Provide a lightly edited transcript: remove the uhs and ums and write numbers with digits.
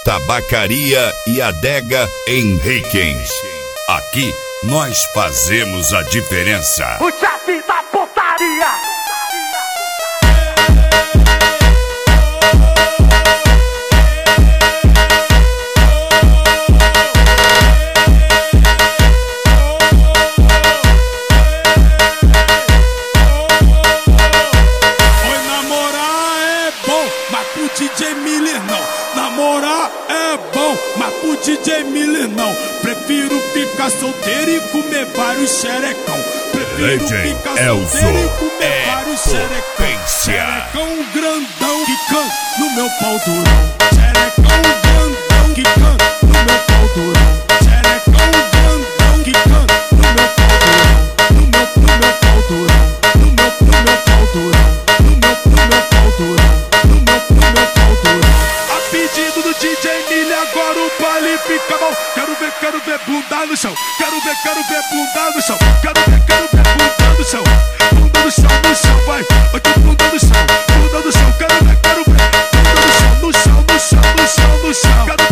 Tabacaria e Adega Henriquens. Aqui nós fazemos a diferença. O chefe da putaria. DJ Miller não, namorar é bom, mas pro DJ Miller não. Prefiro ficar solteiro e comer vários xerecão. Prefiro ficar solteiro e comer vários xerecão. Xerecão grandão que canta no meu pau durão. Xerecão grandão que canta no meu pau durão. Xerecão grandão que canta no meu pau durão. No meu pau durão. No meu pau durão. No meu pau durão. Pedido do DJ Miller, agora o baile fica bom. Quero ver bunda no chão. Quero ver bunda no chão. Quero ver bunda no chão. Bunda no chão, vai. Aqui bunda no chão. Quero ver bunda no chão. No chão.